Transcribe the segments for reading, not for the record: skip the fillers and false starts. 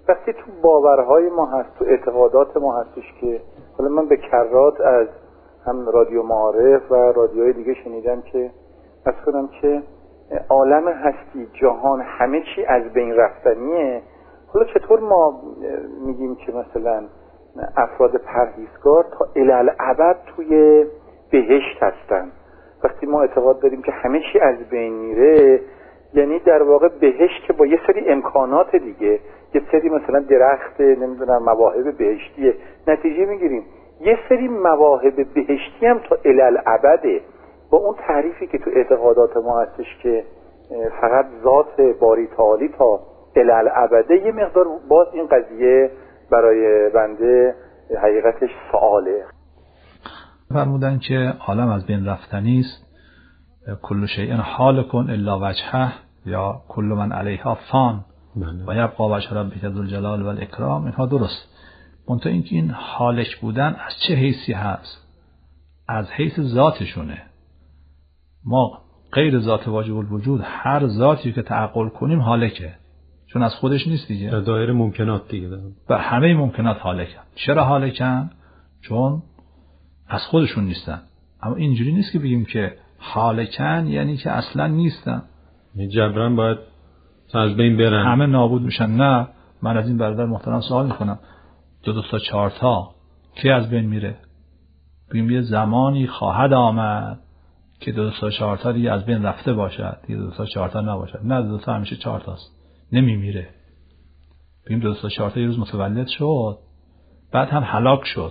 وقتی تو باورهای ما هست، تو اعتقادات ما هستش که حالا من به کرات از هم رادیو معارف و رادیوهای دیگه شنیدم که بس کنم که عالم هستی، جهان، همه چی از بین رفتنیه. حالا چطور ما میگیم که مثلا افراد پرهیزگار تا الالعبد توی بهشت هستن؟ وقتی ما اعتقاد داریم که همه چی از بین میره، یعنی در واقع بهشت که با یه سری امکانات دیگه، یه سری مثلا درخت، نمیدونم مواهب بهشتیه، نتیجه میگیریم یه سری مواهب بهشتی هم تا الالعبده. با اون تعریفی که تو اعتقادات ما هستش که فقط ذات باری تعالی تا الالعبده، یه مقدار باز این قضیه برای بنده حقیقتش سواله. فرمودن که عالم از بین رفتنی است، کل شیء حالک الا وجهه، یا کل من علیها فان و یبقی وجه ربک ذو الجلال و الاکرام. اینها درست، منتها اینکه این حالک بودن از چه حیثی هست؟ از حیث ذاتشونه. ما غیر ذات واجب الوجود هر ذاتی که تعقل کنیم حالکه، چون از خودش نیست دیگه، در دایره ممکنات دیگه و همه ممکنات حالکن. چرا حالکن؟ چون از خودشون نیستن. اما اینجوری نیست که بگیم که حالکن یعنی که اصلا نیستن، جبران باید از بین برن، همه نابود میشن. نه، من از این برادر محترم سوال میکنم، دو تا چهار تا کی از بین میره؟ بگیم یه زمانی خواهد آمد که دو تا چهار تا دیگه از بین رفته باشد، دیگه دو تا چهار تا نباشد. نه، دو تا همیشه چهار تاست، نمیمیره. بگیم دو تا چهار تا یه روز متولد شد، بعد هم هلاک شد.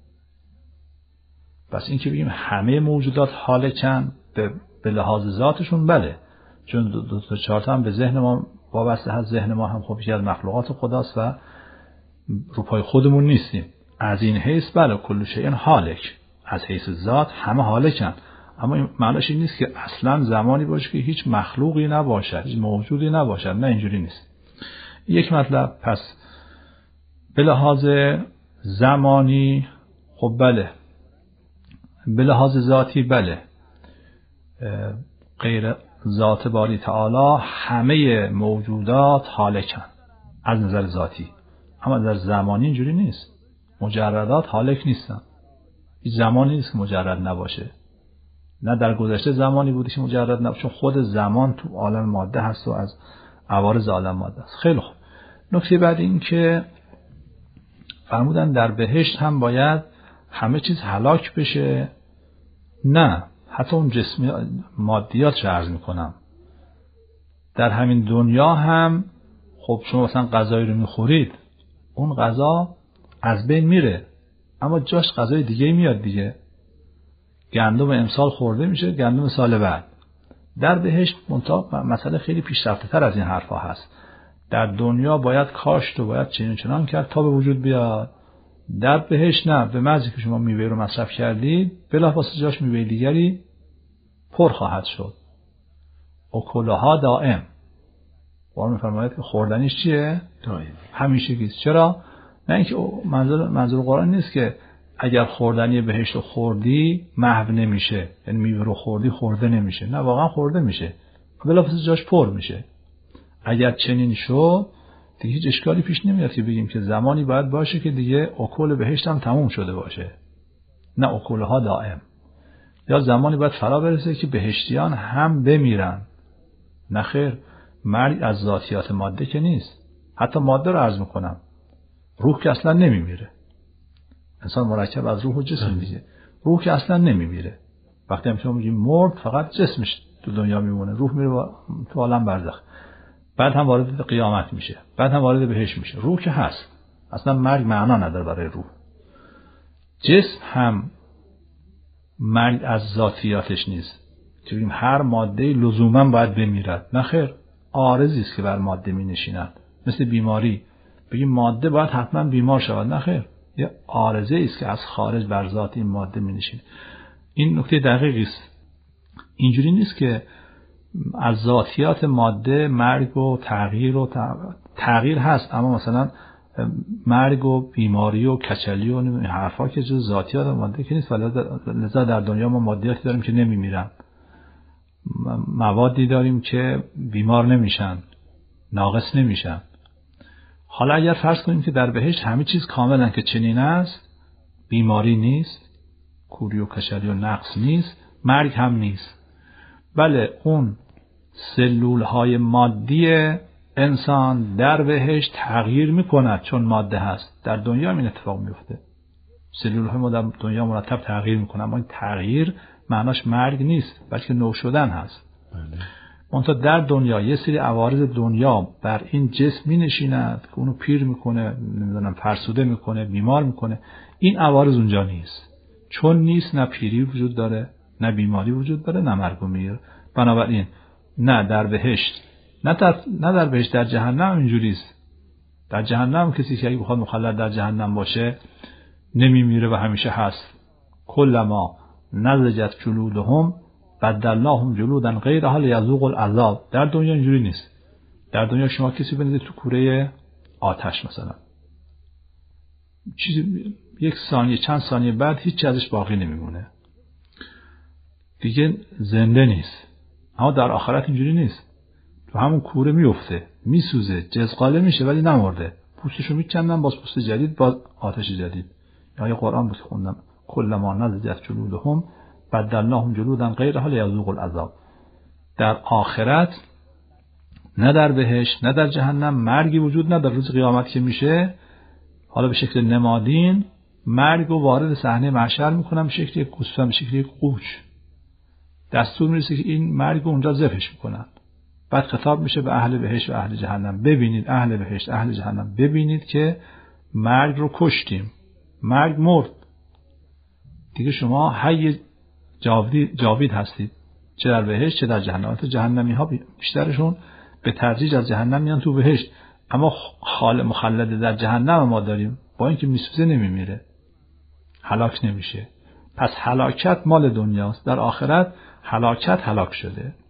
بس این که بگیم همه موجودات حالکن به لحاظ ذاتشون، بله، چون دو تا چهار تا هم به ذهن ما وابسته هست. ذهن ما هم خب یکی از مخلوقات خداست و رو پای خودمون نیستیم. از این حیث بله کل شیء حالک، از حیث ذات همه حالکن. اما این معنیش این نیست که اصلا زمانی باشه که هیچ مخلوقی نباشد، هیچ موجودی نباشد. نه، اینجوری نیست. یک مطلب. پس به لحاظ زمانی خب بله، به لحاظ ذاتی بله، غیر ذات باری تعالی همه موجودات حالکن از نظر ذاتی. اما از نظر زمانی اینجوری نیست. مجردات حالک نیستن. هیچ زمانی نیست که مجرد نباشه. نه در گذشته زمانی بوده که مجرد نباشه، چون خود زمان تو عالم ماده هست و از عوارض عالم ماده است. خیلی خوب. نکته بعد این که فرمودن در بهشت هم باید همه چیز هلاک بشه. نه، حتی اون جسمی مادیات رو عرض میکنم. در همین دنیا هم خب شما مثلا غذایی رو میخورید، اون غذا از بین میره، اما جاش غذای دیگه میاد دیگه. گندم امسال خورده میشه، گندم سال بعد. در بهشت منتها مسئله خیلی پیشرفته تر از این حرفا هست. در دنیا باید کاشت و باید چنین چنان کرد تا به وجود بیاد. در بهشت نه، به محضی که شما میوه رو مصرف کردید بلافاصله جاش میوه دیگری پر خواهد شد. اکلها دائم. قرآن میفرماید که خوردنیش چیه؟ دائم، همیشگی. چرا؟ نه اینکه منظور قرآن نیست که اگر خوردنی بهشت رو خوردی محو نمیشه، یعنی میوه رو خوردی خورده نمیشه. نه، واقعا خورده میشه، بلافاصله جاش پر میشه. اگر چنین شد دیگه هیچ اشکالی پیش نمیاد که بگیم که زمانی باید باشه که دیگه اکل بهشت هم تموم شده باشه. نه، اکلها دائم. یا زمانی باید فرا برسه که بهشتیان هم بمیرن. نه خیر، مرگ از ذاتیات ماده که نیست. حتی ماده رو عرض میکنم، روح که اصلا نمیمیره. انسان مرکب از روح و جسم دیگه. روح که اصلا نمیمیره. وقتی هم شما میگیم مرد، فقط جسمش تو دنیا میمونه، روح میره تو عالم برزخ، بعد هم وارد قیامت میشه، بعد هم وارد بهشت میشه. روح که هست، اصلا مرگ معنا نداره برای روح. جسم هم مرگ از ذاتیاتش نیست که بگیم هر ماده لزوما باید بمیرد. نه خیر، عارضی است که بر ماده می نشیند. مثل بیماری، بگیم ماده باید حتما بیمار شود. نه خیر، یه عارضه است که از خارج بر ذات این ماده می نشینه. این نکته دقیقی است. اینجوری نیست که از ذاتیات ماده مرگ و تغییر هست، اما مثلا مرگ و بیماری و کچلی و این حرفا که جز ذاتیات ماده که نیست. لذا در دنیا ما مادیاتی داریم که نمیمیرن، موادی داریم که بیمار نمیشن، ناقص نمیشن. حالا اگر فرض کنیم که در بهشت همه چیز کاملا که چنین است، بیماری نیست، کوری و کشلی و نقص نیست، مرگ هم نیست. بله اون سلول های مادی انسان در بهشت تغییر میکند چون ماده هست. در دنیا هم این اتفاق میفته، سلول های ما در دنیا مرتب تغییر میکنن، اما این تغییر معناش مرگ نیست بلکه نو شدن هست. منتها در دنیا یه سری عوارض دنیا بر این جسم می نشیند که اونو پیر میکنه، نمیدونم فرسوده میکنه، بیمار میکنه. این عوارض اونجا نیست. چون نیست نه پیری وجود داره، نه بیماری وجود داره، نه مرگ و میر. بنابراین نه در بهشت نه در بهشت در جهنم اینجوریست. در جهنم کسی که اگه بخواد مخلد در جهنم باشه نمیمیره و همیشه هست. کلما نضجت جلودهم بدلناهم جلودا غیرها لیذوقوا العذاب. در دنیا اینجوری نیست. در دنیا شما کسی بندازید تو کوره آتش مثلا، چیزی یک ثانیه چند ثانیه بعد هیچ ازش باقی نمیمونه، دیگه زنده نیست. اما در آخرت اینجوری نیست. تو همون کوره میفته، میسوزه، جزقاله میشه ولی نمرده. پوستشو میکندن باز پوست جدید، باز آتش جدید. آیه قرآن بود خوندم کلما نضجت جلودهم بدلناهم جلودا غیرها لیذوقوا العذاب. در آخرت نه در بهشت نه در جهنم مرگی وجود نداره. روز قیامت که میشه حالا به شکل نمادین مرگ رو وارد صحنه محشر میکنن به شکل یک گوسفند، به شکل یک قوچ. دستور میرسه که این مرگ رو اونجا ذبحش میکنن. بعد خطاب میشه به اهل بهشت و اهل جهنم، ببینید اهل بهشت اهل جهنم، ببینید که مرگ رو کشتیم، مرگ مرد، دیگه شما حی جاوید هستید، چه در بهشت چه در جهنم. تو جهنمی ها بیشترشون به تدریج از جهنم میان تو بهشت، اما خال مخلد در جهنم ما داریم، با اینکه میسوزه نمیمیره، هلاک نمیشه. پس هلاکت مال دنیاست، در آخرت هلاکت هلاک شده.